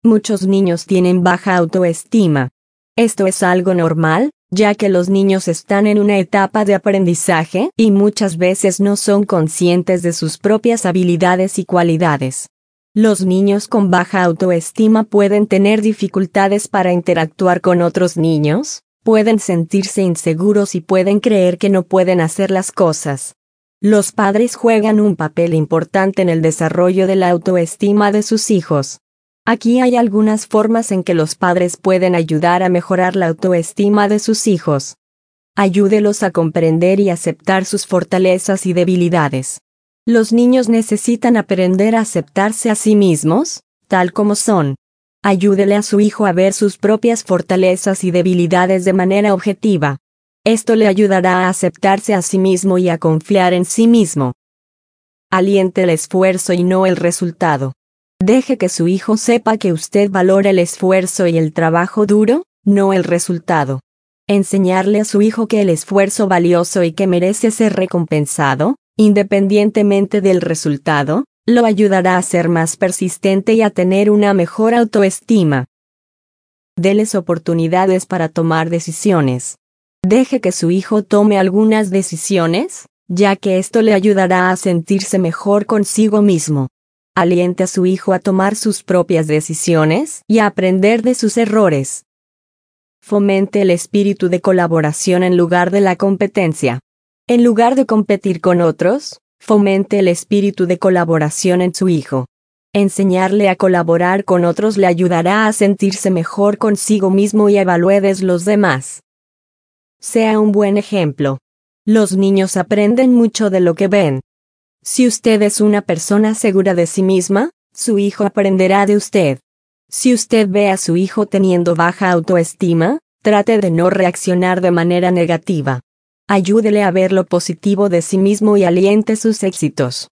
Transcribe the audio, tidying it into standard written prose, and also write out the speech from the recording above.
Muchos niños tienen baja autoestima. Esto es algo normal, ya que los niños están en una etapa de aprendizaje y muchas veces no son conscientes de sus propias habilidades y cualidades. Los niños con baja autoestima pueden tener dificultades para interactuar con otros niños, pueden sentirse inseguros y pueden creer que no pueden hacer las cosas. Los padres juegan un papel importante en el desarrollo de la autoestima de sus hijos. Aquí hay algunas formas en que los padres pueden ayudar a mejorar la autoestima de sus hijos. Ayúdelos a comprender y aceptar sus fortalezas y debilidades. Los niños necesitan aprender a aceptarse a sí mismos, tal como son. Ayúdele a su hijo a ver sus propias fortalezas y debilidades de manera objetiva. Esto le ayudará a aceptarse a sí mismo y a confiar en sí mismo. Aliente el esfuerzo y no el resultado. Deje que su hijo sepa que usted valora el esfuerzo y el trabajo duro, no el resultado. Enseñarle a su hijo que el esfuerzo valioso y que merece ser recompensado, independientemente del resultado, lo ayudará a ser más persistente y a tener una mejor autoestima. Deles oportunidades para tomar decisiones. Deje que su hijo tome algunas decisiones, ya que esto le ayudará a sentirse mejor consigo mismo. Aliente a su hijo a tomar sus propias decisiones y a aprender de sus errores. Fomente el espíritu de colaboración en lugar de la competencia. En lugar de competir con otros, fomente el espíritu de colaboración en su hijo. Enseñarle a colaborar con otros le ayudará a sentirse mejor consigo mismo y evalúe de los demás. Sea un buen ejemplo. Los niños aprenden mucho de lo que ven. Si usted es una persona segura de sí misma, su hijo aprenderá de usted. Si usted ve a su hijo teniendo baja autoestima, trate de no reaccionar de manera negativa. Ayúdele a ver lo positivo de sí mismo y aliente sus éxitos.